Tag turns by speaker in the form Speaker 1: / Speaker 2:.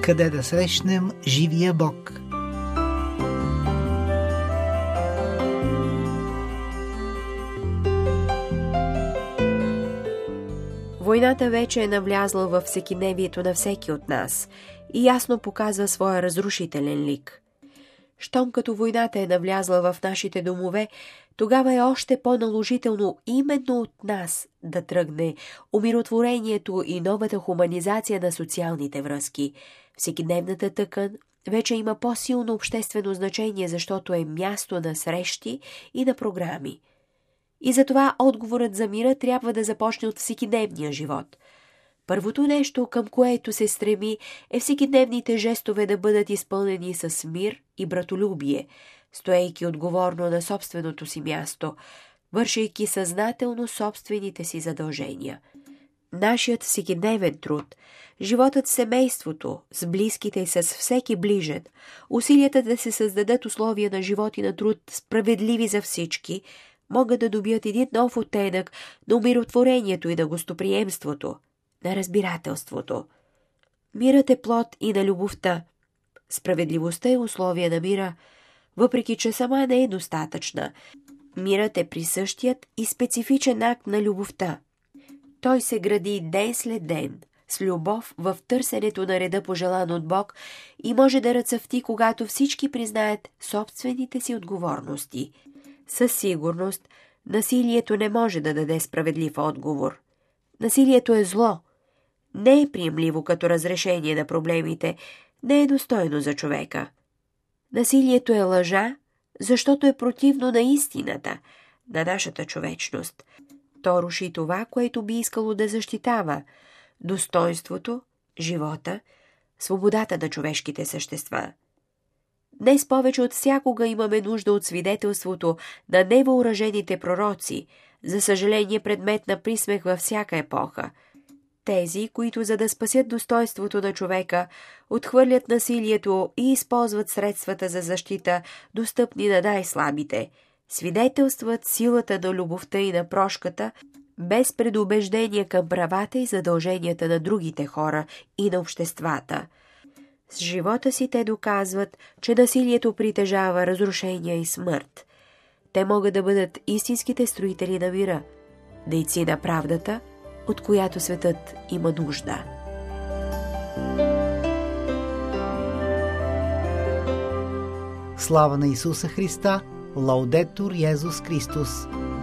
Speaker 1: къде да срещнем живия Бог.
Speaker 2: Войната вече е навлязла във всекидневието на всеки от нас и ясно показва своя разрушителен лик. Щом като войната е навлязла в нашите домове, тогава е още по-наложително именно от нас да тръгне умиротворението и новата хуманизация на социалните връзки. Всекидневната тъкан вече има по-силно обществено значение, защото е място на срещи и на програми. И затова отговорът за мира трябва да започне от всекидневния живот. Първото нещо, към което се стреми, е всекидневните жестове да бъдат изпълнени с мир и братолюбие, стоейки отговорно на собственото си място, вършейки съзнателно собствените си задължения. Нашият всекидневен труд, животът в семейството, с близките и с всеки ближен, усилията да се създадат условия на живот и на труд справедливи за всички, могат да добият един нов оттенък на умиротворението и на гостоприемството, на разбирателството. Мирът е плод и на любовта. Справедливостта е условие на мира, въпреки че сама не е достатъчна. Мирът е присъщият и специфичен акт на любовта. Той се гради ден след ден, с любов в търсенето на реда пожелан от Бог и може да ръцъфти, когато всички признаят собствените си отговорности. Със сигурност, насилието не може да даде справедлив отговор. Насилието е зло. Не е приемливо като разрешение на проблемите, не е достойно за човека. Насилието е лъжа, защото е противно на истината, на нашата човечност. То руши това, което би искало да защитава – достойнството, живота, свободата на човешките същества. Днес повече от всякога имаме нужда от свидетелството на невъоръжените пророци, за съжаление предмет на присмех във всяка епоха. Тези, които за да спасят достойнството на човека, отхвърлят насилието и използват средствата за защита, достъпни на най-слабите, свидетелстват силата на любовта и на прошката, без предубеждение към правата и задълженията на другите хора и на обществата. С живота си те доказват, че насилието притежава разрушение и смърт. Те могат да бъдат истинските строители на мира, дейци на правдата, от която светът има нужда.
Speaker 1: Слава на Исуса Христа! Лаудетур Йезус Христос!